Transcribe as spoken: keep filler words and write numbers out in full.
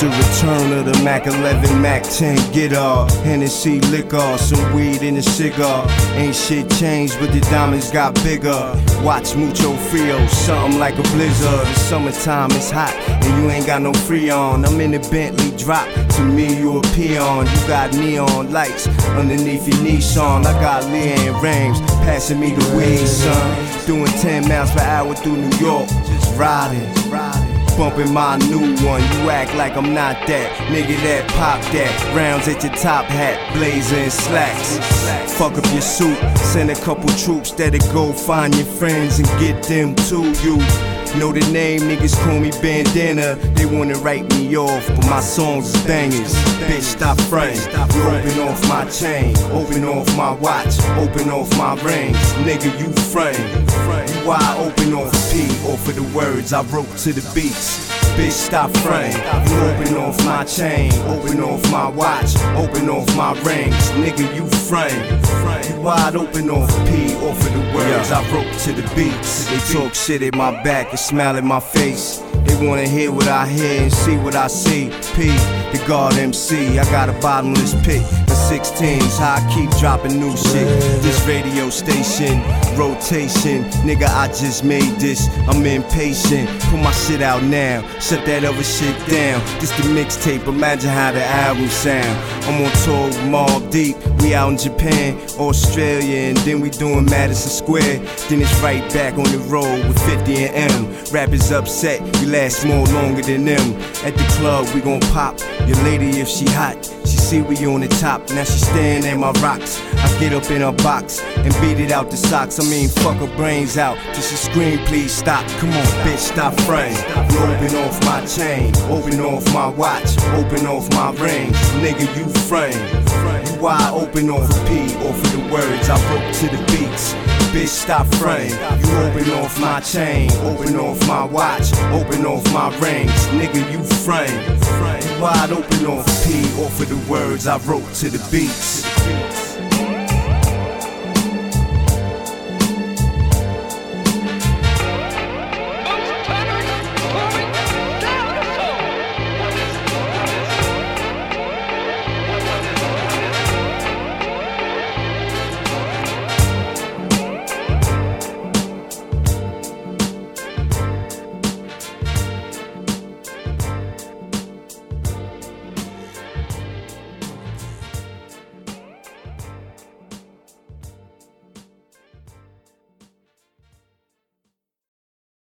the return of the Mac eleven, Mac ten, get off. Hennessy liquor, some weed in a cigar. Ain't shit changed, but the diamonds got bigger. Watch mucho frio, something like a blizzard. The summertime is hot, and you ain't got no Freon. I'm in the Bentley drop, to me you a peon. You got neon lights underneath your Nissan. I got Leanne Rames passing me the weed, son. Doing ten miles per hour through New York, just riding, bumping my new one. You act like I'm not that nigga that pop that. Rounds at your top hat, blazer and slacks. Fuck up your suit, send a couple troops that'll go find your friends and get them to you. Know the name, niggas call me Bandana. They wanna write me off, but my songs is bangers. Bitch, stop frontin'. You open off my chain, open off my watch, open off my rings. Nigga, you frontin'. You wide open off P, off of the words I wrote to the beats. Bitch, stop frontin'. You open off my chain, open off my watch, open off my rings. Nigga, you frontin'. You wide open off P, off of the words I wrote to the beats. They talk shit at my back and smile at my face. They wanna hear what I hear and see what I see. P, the God M C, I got a bottomless pit. The sixteens, how I keep dropping new shit. This radio station, rotation, nigga, I just made this. I'm impatient, put my shit out now. Shut that other shit down. This the mixtape, imagine how the album sound. I'm on tour with Mobb Deep, we out in Japan, Australia, and then we doing Madison Square. Then it's right back on the road with fifty and M. Rappers upset, we last more longer than them. At the club, we gon' pop your lady if she hot. She see we on the top, now she staring at my rocks. I get up in her box and beat it out the socks. I mean, fuck her brains out. Just a scream, please stop. Come on, bitch, stop frontin'. You open off my chain, open off my watch, open off my rings. Nigga, you frontin'. You wide open off P, off of the words I wrote to the beats. Bitch, stop frontin'. You open off my chain, open off my watch, open off my rings. Nigga, you frontin'. You wide open off P, off of the words I wrote to the beats.